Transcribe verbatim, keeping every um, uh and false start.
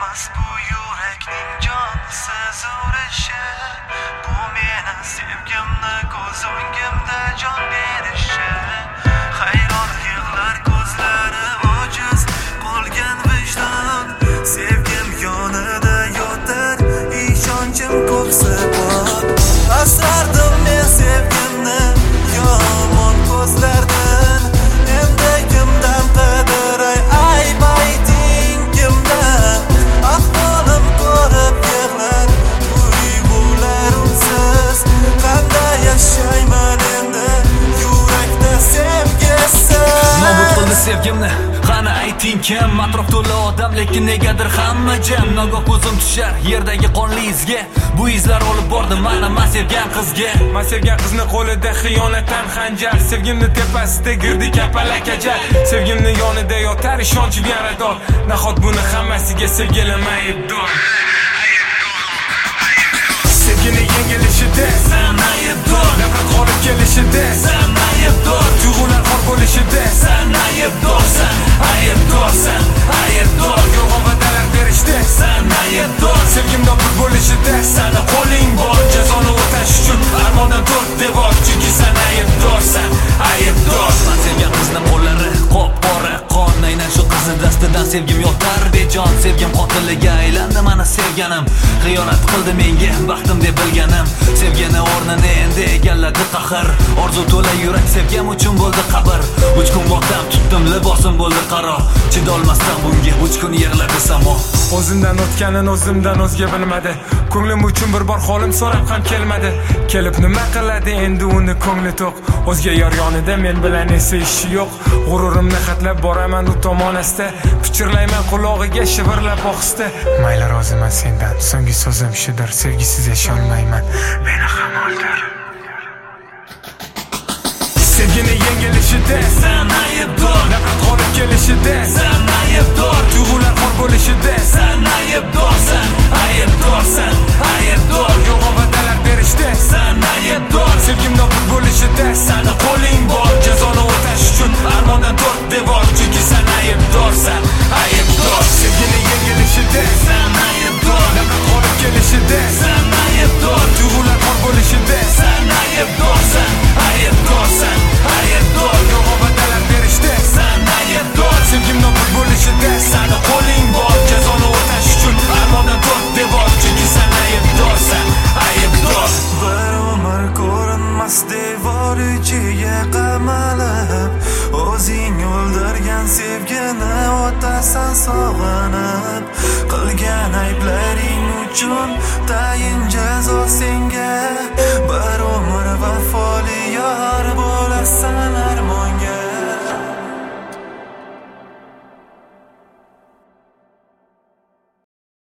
emas bu yurakning jonsiz urishi, bu meni sevgimni ko'z o'ngimda jon berishi. Hayron yig'lar ko'zlari ojiz qolgan vijdon, sevgim yonida yotar ishonchim ko'ksi bor. Asrardim men sevgimni yomon ko'zlardan, endi kimdan qidiray aybayting kimdan? Ahvolim ko'rib yig'lar tuyg'ularimsiz, qanday yashayman endi yurakda sevgisiz? Nobud qildi sevgimni, qani ayting kim? Atrof to'la odam lekin negadir hamma jam. Nagoh ko'zim tushar yerdagi qonli izga, bu izlar olib bordi mana men sevgan qizga. Men sevgan qizni qo'lida xiyonatdan xanjar, sevgimni tepasida girdi kapalak ajal. Sevgimni yonida yotar ishonchim yarador, nahot buni hammasiga sevgilim aybdor. Sevgini yengilishida sen aybdor, nafrat qolib kelishida sen aybdor, tuyg'ular xor bo'lishida sen aybdorsan, aybdorsan, aybdor, yolg'on va'dalar berishda sen aybdor, sevgim nobud bo'lishida seni qo'ling bor jazoni o'tash uchun armondan to'rt devor, chunki sen aybdorsan, aybdor. Men sevgan qizni qo'llari qop-qora qon, aynan shu qizni dastidan sevgim yotar bejon. Sevgim qotiliga aylandi mana sevganim, xiyonat qildi menga baxtim deb bilganim. Sevgini o'rnini endi egalladi qahr, orzu to'la yurak sevgim uchun bo'ldi qabr. Uch kun motam tutdim libosim bo'ldi qaro, chidolmasdan bunga uch kun yig'ladi samo. O'zimdan o'tganin o'zimdan o'zga bilmadi, ko'nglim uchun bir bor holim so'rab ham kelmadi. Kelib nima qiladi endi uni ko'ngli to'q, o'zga yor yonida men bilan esa ishi yo'q. G'ururimni xatlab boraman u tomonasta, pichirlayman qulog'iga shivirlab ohista. Mayli roziman sendan, so'nggi so'zim shudir, sevgisiz yasholmayman, meni ham o'ldir. Sevgini yengilishida sen aybdor, nafrat qolib kelishida sen aybdor, tuyg'ular xor bo'lishida sen aybdorsan, aybdorsan, aybdor, yolg'on va'dalar berishda sen aybdor, sevgim nobud bo'lishida seni qo'ling bor jazoni o'tash uchun armondan to'rt devor, chunki sen aybdorsan, aybdor. Sevgini yengilishida sen aybdor, nafrat qolib kelishida sen aybdor, tuyg'ular xor bo'lishida sen aybdorsan, aybdorsan, aybdor, yolg'on va'dalar berishda sen aybdor, sevgim nobud bo'lishida seni qo'ling bor jazoni o'tash uchun armondan to'rt devor, chunki sen aybdorsan, aybdor. Bir umr ko'rinmas devor ichiga qamalib, o'zing o'ldirgan sevgini o'tasan sog'inib. Qilgan ayblaring uchun tayin jazo senga, bir umr vafoli